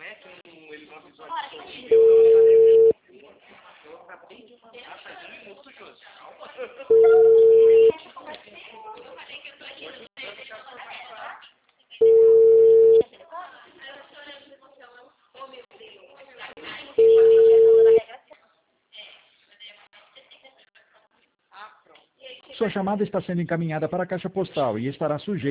Sua chamada está sendo encaminhada para a caixa postal e estará sujeita